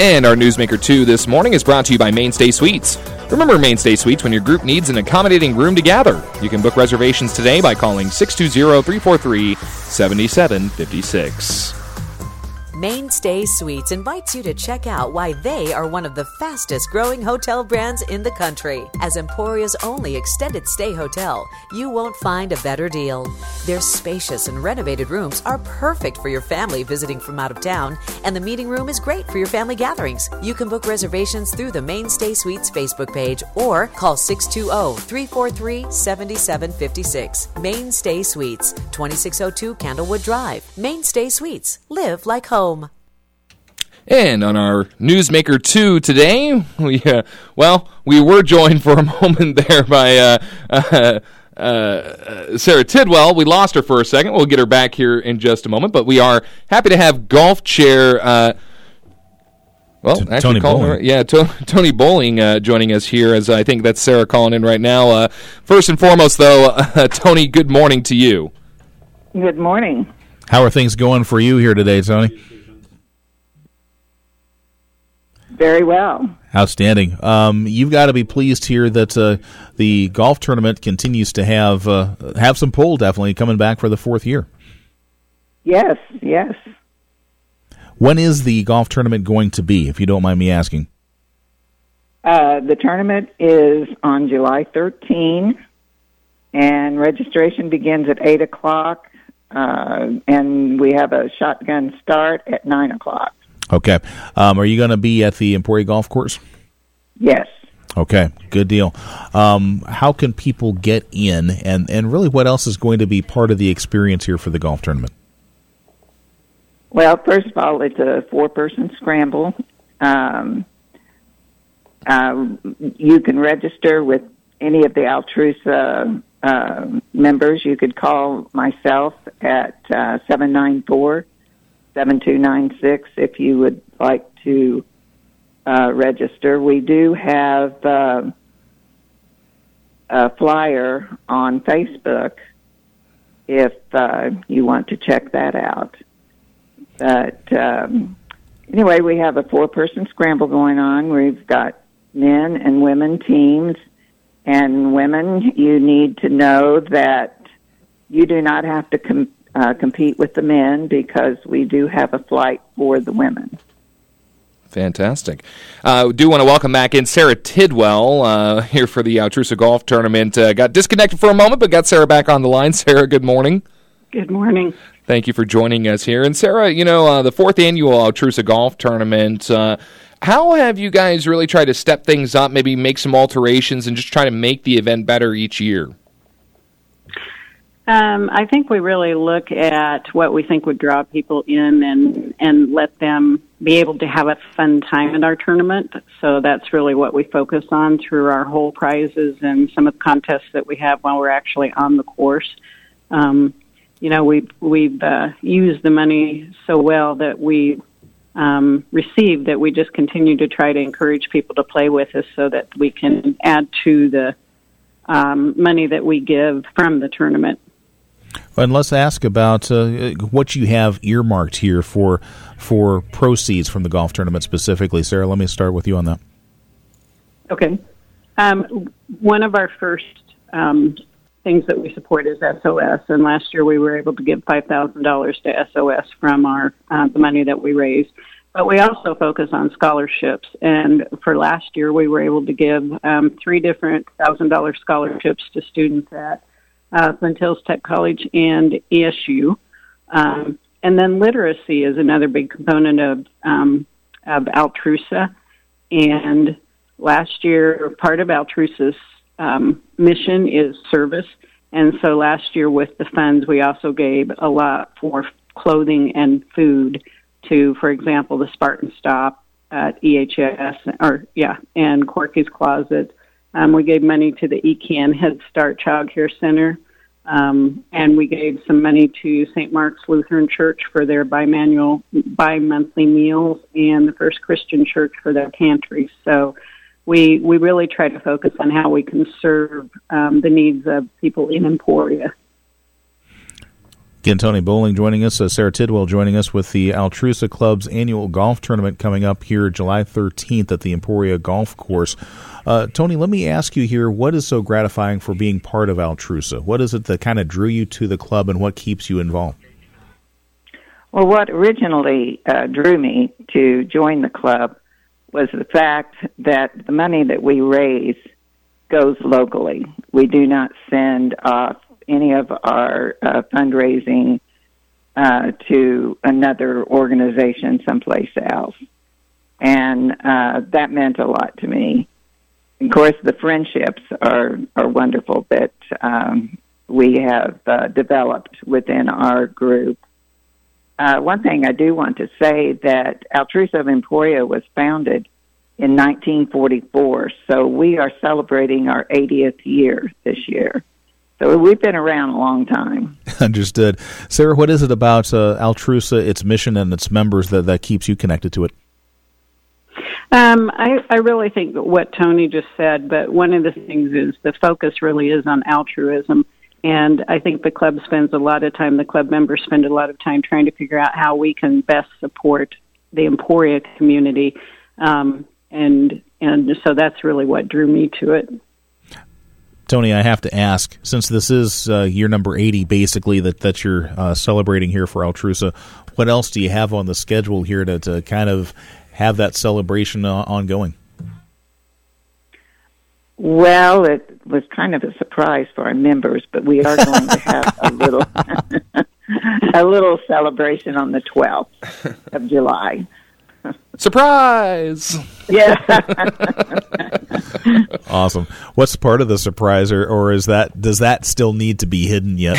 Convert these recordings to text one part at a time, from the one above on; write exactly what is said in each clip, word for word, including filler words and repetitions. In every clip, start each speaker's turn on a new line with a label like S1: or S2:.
S1: And our Newsmaker two this morning is brought to you by Mainstay Suites. Remember Mainstay Suites when your group needs an accommodating room to gather. You can book reservations today by calling six two zero, three four three, seven seven five six.
S2: Mainstay Suites invites you to check out why they are one of the fastest growing hotel brands in the country. As Emporia's only extended stay hotel, you won't find a better deal. Their spacious and renovated rooms are perfect for your family visiting from out of town, and the meeting room is great for your family gatherings. You can book reservations through the Mainstay Suites Facebook page or call six two zero, three four three, seven seven five six. Mainstay Suites, twenty-six oh two Candlewood Drive. Mainstay Suites. Live like home.
S1: And on our Newsmaker two today, we uh, well, we were joined for a moment there by uh, uh, uh, Sarah Tidwell. We lost her for a second. We'll get her back here in just a moment. But we are happy to have golf chair. Uh, well,
S3: T-
S1: actually,
S3: Tony
S1: calling
S3: Bowling.
S1: her, yeah, to- Tony Bowling uh, joining us here. As I think that's Sarah calling in right now. Uh, first and foremost, though, uh, Tony, good morning to you.
S4: Good morning.
S3: How are things going for you here today, Tony?
S4: Very well.
S3: Outstanding. Um, you've got to be pleased here that uh, the golf tournament continues to have uh, have some pull, definitely, coming back for the fourth year.
S4: Yes, yes.
S3: When is the golf tournament going to be, if you don't mind me asking?
S4: Uh, the tournament is on July thirteenth, and registration begins at eight o'clock, uh, and we have a shotgun start at nine o'clock.
S3: Okay. Um, are you going to be at the Emporia Golf Course?
S4: Yes.
S3: Okay, good deal. Um, how can people get in, and, and really what else is going to be part of the experience here for the golf tournament?
S4: Well, first of all, it's a four-person scramble. Um, uh, you can register with any of the Altrusa uh, members. You could call myself at uh, seven nine four, seven two nine six if you would like to uh, register. We do have uh, a flyer on Facebook if uh, you want to check that out. But um, anyway, we have a four-person scramble going on. We've got men and women teams. And women, you need to know that you do not have to com- uh, compete with the men because we do have a flight for the women.
S1: Fantastic. I uh, do want to welcome back in Sarah Tidwell uh, here for the Altrusa Golf Tournament. Uh, got disconnected for a moment, but got Sarah back on the line. Sarah, good morning.
S4: Good morning.
S1: Thank you for joining us here. And Sarah, you know, uh, the fourth annual Altrusa Golf Tournament, uh, how have you guys really tried to step things up, maybe make some alterations, and just try to make the event better each year?
S5: Um, I think we really look at what we think would draw people in and, and let them be able to have a fun time at our tournament. So that's really what we focus on through our whole prizes and some of the contests that we have while we're actually on the course. Um, you know, we've, we've uh, used the money so well that we um, received that we just continue to try to encourage people to play with us so that we can add to the um, money that we give from the tournament.
S3: And let's ask about uh, what you have earmarked here for for proceeds from the golf tournament specifically. Sarah, let me start with you on that.
S5: Okay. Um, one of our first um, things that we support is S O S, and last year we were able to give five thousand dollars to S O S from our uh, the money that we raised. But we also focus on scholarships, and for last year we were able to give um, three different one thousand dollars scholarships to students at uh, Flint Hills Tech College and E S U. Um, and then literacy is another big component of, um, of Altrusa. And last year, part of Altrusa's um, mission is service. And so last year with the funds, we also gave a lot for clothing and food to, for example, the Spartan Stop at E H S, or yeah, and Corky's Closet. Um, we gave money to the E C A N Head Start Child Care Center, um, and we gave some money to Saint Mark's Lutheran Church for their bimanual, bi-monthly meals, and the First Christian Church for their pantries. So we we really try to focus on how we can serve um, the needs of people in Emporia.
S3: Again, Tony Bowling joining us, uh, Sarah Tidwell joining us with the Altrusa Club's annual golf tournament coming up here July thirteenth at the Emporia Golf Course. Uh, Tony, let me ask you here, what is so gratifying for being part of Altrusa? What is it that kind of drew you to the club, and what keeps you involved?
S4: Well, what originally uh, drew me to join the club was the fact that the money that we raise goes locally. We do not send off any of our uh, fundraising uh, to another organization someplace else. And uh, that meant a lot to me. Of course, the friendships are, are wonderful that um, we have uh, developed within our group. Uh, one thing I do want to say that Altrusa of Emporia was founded in nineteen forty-four, so we are celebrating our eightieth year this year. So we've been around a long time.
S3: Understood. Sarah, what is it about uh, Altrusa, its mission, and its members that, that keeps you connected to it?
S5: Um, I, I really think what Tony just said, but one of the things is the focus really is on altruism. And I think the club spends a lot of time, the club members spend a lot of time trying to figure out how we can best support the Emporia community. Um, and and so that's really what drew me to it.
S3: Tony, I have to ask, since this is uh, year number eighty, basically, that, that you're uh, celebrating here for Altrusa, what else do you have on the schedule here to, to kind of have that celebration uh, ongoing?
S4: Well, it was kind of a surprise for our members, but we are going to have a little a little celebration on the twelfth of July.
S1: Surprise!
S4: Yeah.
S3: Awesome. What's part of the surprise, or, or is that does that still need to be hidden yet?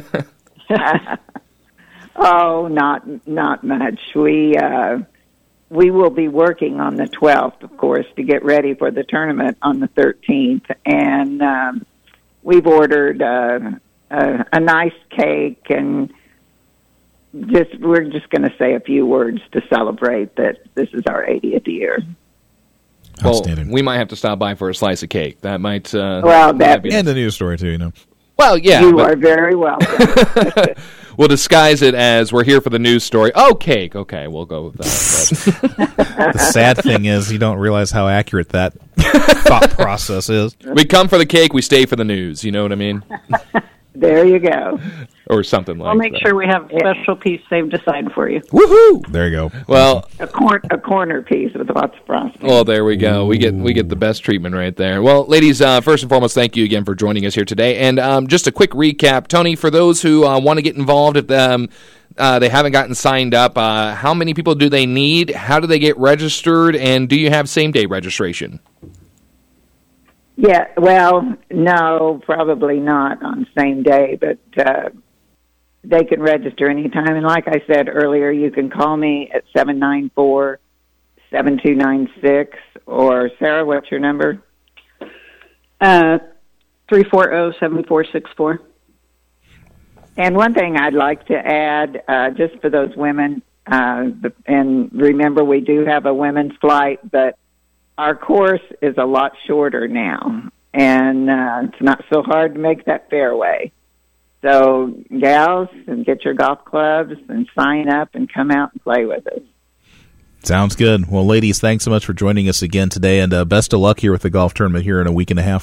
S4: Oh, not not much. We uh, we will be working on the twelfth, of course, to get ready for the tournament on the thirteenth, and um, we've ordered uh, a, a nice cake, and just we're just going to say a few words to celebrate that this is our eightieth year.
S1: Well, we might have to stop by for a slice of cake. That might uh,
S4: well, that
S3: be and a news story too, you know.
S1: Well, yeah,
S4: you
S1: but...
S4: are very welcome.
S1: We'll disguise it as we're here for the news story. Oh, cake. Okay, we'll go with that.
S3: The sad thing is you don't realize how accurate that thought process is.
S1: We come for the cake, we stay for the news. You know what I mean?
S4: There you go.
S1: Or something like that.
S5: I'll make
S1: that.
S5: sure we have a special piece saved aside for you.
S1: Woohoo!
S3: There you go.
S1: Well,
S4: a, cor- a corner piece with lots of frosting.
S1: Well, there we go. We get we get the best treatment right there. Well, ladies, uh, first and foremost, thank you again for joining us here today. And um, just a quick recap, Tony, for those who uh, want to get involved, if um, uh, they haven't gotten signed up, uh, how many people do they need? How do they get registered? And do you have same-day registration?
S4: Yeah, well, no, probably not on the same day, but uh, they can register anytime. And like I said earlier, you can call me at seven nine four, seven two nine six, or Sarah, what's your number?
S5: Uh, three four zero, seven four six four.
S4: And one thing I'd like to add, uh, just for those women, uh, and remember we do have a women's flight, but our course is a lot shorter now, and uh, it's not so hard to make that fairway. So, gals, and get your golf clubs and sign up and come out and play with us.
S3: Sounds good. Well, ladies, thanks so much for joining us again today, and uh, best of luck here with the golf tournament here in a week and a half.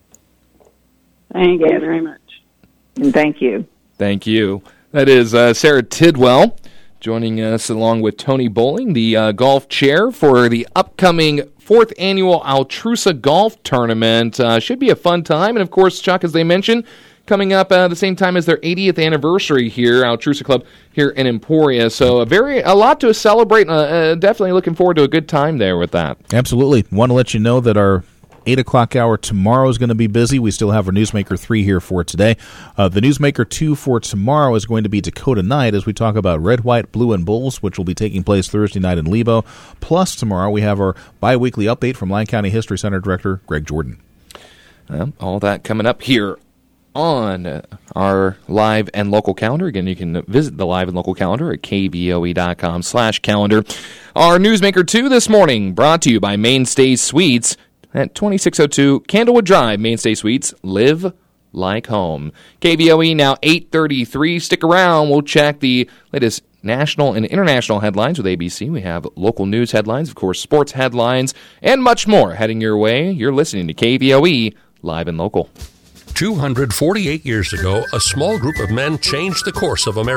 S5: Thank
S4: yes.
S5: you very much.
S4: And thank you.
S1: Thank you. That is uh, Sarah Tidwell joining us along with Tony Bowling, the uh, golf chair for the upcoming fourth annual Altrusa Golf Tournament. Uh, should be a fun time. And, of course, Chuck, as they mentioned, coming up uh, the same time as their eightieth anniversary here, Altrusa Club here in Emporia. So a very a lot to celebrate. Uh, uh, definitely looking forward to a good time there with that.
S3: Absolutely. Want to let you know that our eight o'clock hour tomorrow is going to be busy. We still have our Newsmaker three here for today. Uh, the Newsmaker two for tomorrow is going to be Dakota Night as we talk about Red, White, Blue, and Bulls, which will be taking place Thursday night in Lebo. Plus, tomorrow we have our bi-weekly update from Lyon County History Center Director Greg Jordan.
S1: Well, all that coming up here on our live and local calendar. Again, you can visit the live and local calendar at kboe.com slash calendar. Our Newsmaker two this morning brought to you by Mainstay Suites at twenty-six oh two Candlewood Drive. Mainstay Suites. Live like home. K V O E now eight thirty-three. Stick around. We'll check the latest national and international headlines with A B C. We have local news headlines, of course, sports headlines, and much more heading your way. You're listening to K V O E Live and Local.
S6: two hundred forty-eight years ago, a small group of men changed the course of America.